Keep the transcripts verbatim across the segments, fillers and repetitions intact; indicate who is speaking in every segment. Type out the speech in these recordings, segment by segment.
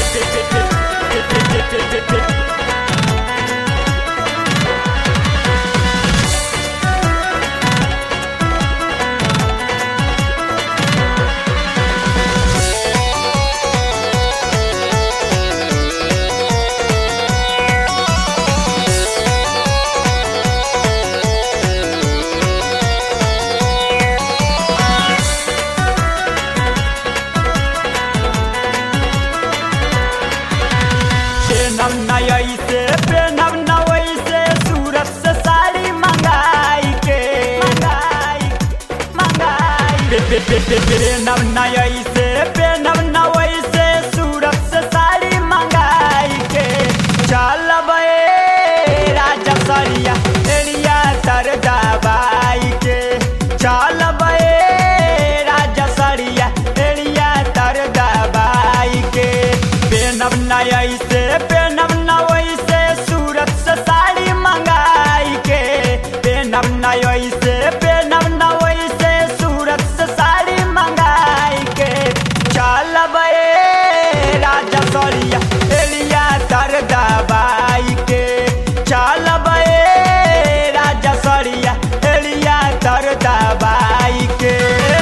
Speaker 1: पेनम न ऐसे पेनम न वैसे सूरत से साड़ी मंगाई के मंगाई मंगाई पेनम न ऐसे पेनम न वैसे सूरत से साड़ी मंगाई के चल बे राजा सरिया एरिया तर दबाई के चल बे राजा सरिया एरिया तर दबाई के पेनम न ऐसे पेनम न वैसे सूरत से साड़ी मंगाई के पेनम न ऐसे पेनम न वैसे सूरत से साड़ी मंगाई के चल बे राजा सरिया एलिया तर दबाई के चल बे राजा सरिया एलिया तर दबाई के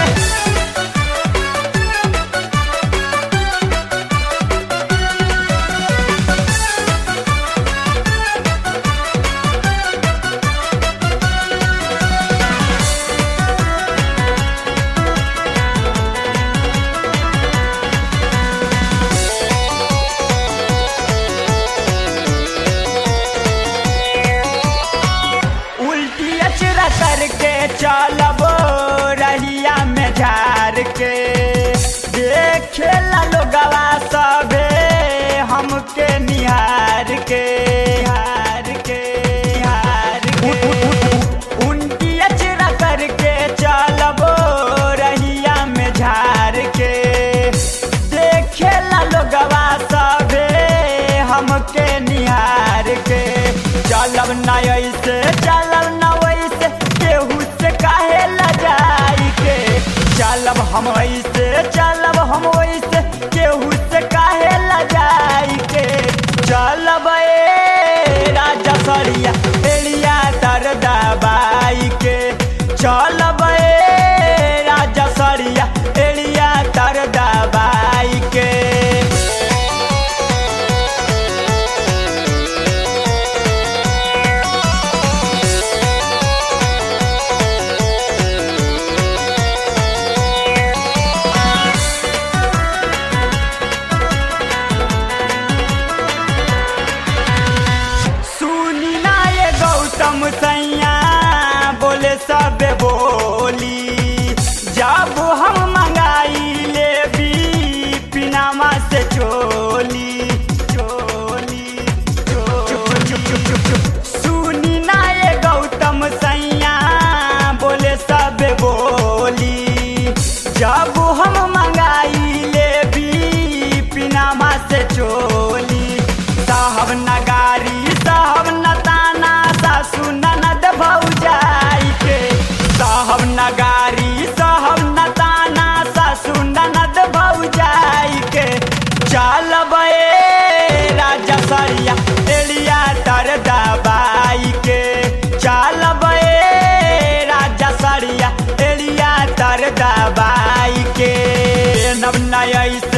Speaker 1: करके चलबो रहिया में झार के देखे ला लोगवा सबे हमके निहार के हार के हार के उनकी अचरा करके चलबो रहिया में झार के देखे ला लोगवा सबे हमके निहार के चलब न ऐसे चलब न वैसे केहू से काहे लजाई के चलब हम ऐसे चलब हम वैसे केहू से काहे लजाई के चलब ए राजा सरिया एलिया तर दबाई के चलब ए राजा सरिया एलिया तर दबाई के सैया बोले सब बोली जब हम मंगाई ले भी पिनामा से चोली चोली सुनी ना ये गौतम सैया बोले सब बोली जब हम मंगाई ले भी पिनामा से चोली साहब नगारी साहब नताना सासु ननद भौजाई के साहब नगारी साहब नताना सासु ननद भौजाई के चल बे राजा सरिया एलिया तर दबाई के चल बे राजा सरिया एलिया तर दबाई के पेनम न ऐसे